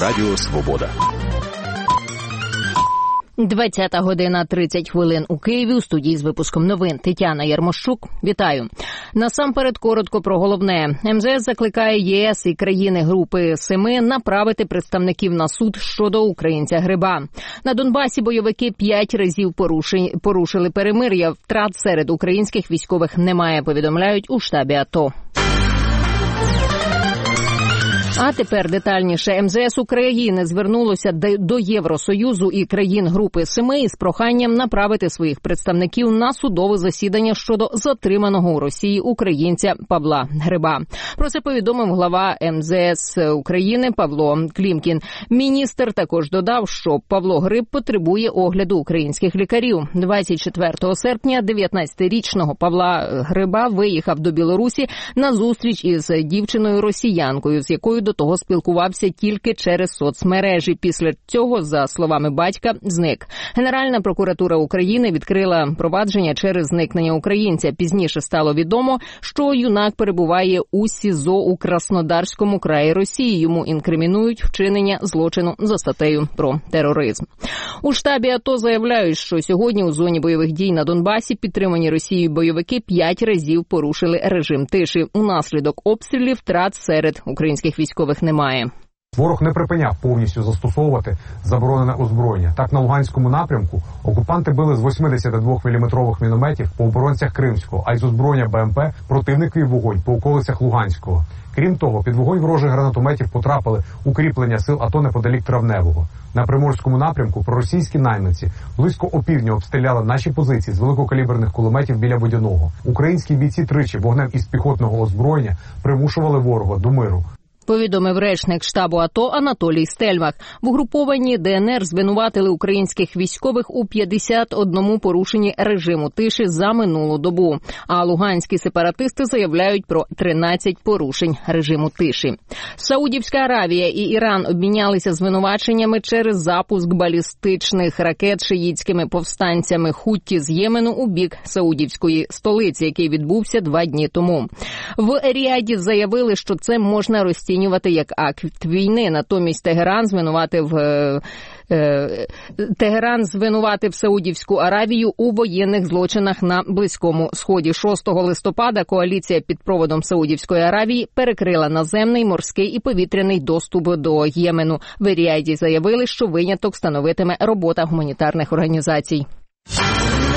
Радіо Свобода. 20:30 у Києві. У студії з випуском новин Тетяна Ярмощук. Вітаю. Насамперед коротко про головне. МЗС закликає ЄС і країни Групи Семи направити представників на суд щодо українця Гриба. На Донбасі бойовики 5 разів порушили перемир'я. Втрат серед українських військових немає, повідомляють у штабі АТО. А тепер детальніше. МЗС України звернулося до Євросоюзу і країн Групи Семи із проханням направити своїх представників на судове засідання щодо затриманого у Росії українця Павла Гриба. Про це повідомив глава МЗС України Павло Клімкін. Міністр також додав, що Павло Гриб потребує огляду українських лікарів. 24 серпня 19-річного Павла Гриба виїхав до Білорусі на зустріч із дівчиною-росіянкою, з якою до того спілкувався тільки через соцмережі. Після цього, за словами батька, зник. Генеральна прокуратура України відкрила провадження через зникнення українця. Пізніше стало відомо, що юнак перебуває у СІЗО у Краснодарському краї Росії. Йому інкримінують вчинення злочину за статтею про тероризм. У штабі АТО заявляють, що сьогодні у зоні бойових дій на Донбасі підтримані Росією бойовики 5 разів порушили режим тиші. Унаслідок обстрілів втрат серед українських військових немає. Ворог не припиняв повністю застосовувати заборонене озброєння. Так, на Луганському напрямку окупанти били з 82-мм мінометів по оборонцях Кримського, а із озброєння БМП противник вів вогонь по околицях Луганського. Крім того, під вогонь ворожих гранатометів потрапили укріплення сил АТО неподалік Травневого. На Приморському напрямку проросійські найманці близько опівдня обстріляли наші позиції з великокаліберних кулеметів біля Водяного. Українські бійці тричі вогнем із піхотного озброєння примушували ворога до миру. Повідомив речник штабу АТО Анатолій Стельмах. В угрупованні ДНР звинуватили українських військових у 51 порушенні режиму тиші за минулу добу. А луганські сепаратисти заявляють про 13 порушень режиму тиші. Саудівська Аравія і Іран обмінялися звинуваченнями через запуск балістичних ракет шиїтськими повстанцями Хутті з Ємену у бік саудівської столиці, який відбувся 2 дні тому. В Ріаді заявили, що це можна розцінювати як акт війни. Натомість Тегеран звинуватив Саудівську Аравію у воєнних злочинах на Близькому Сході. 6 листопада коаліція під проводом Саудівської Аравії перекрила наземний, морський і повітряний доступ до Ємену. В Ріаді заявили, що виняток становитиме робота гуманітарних організацій.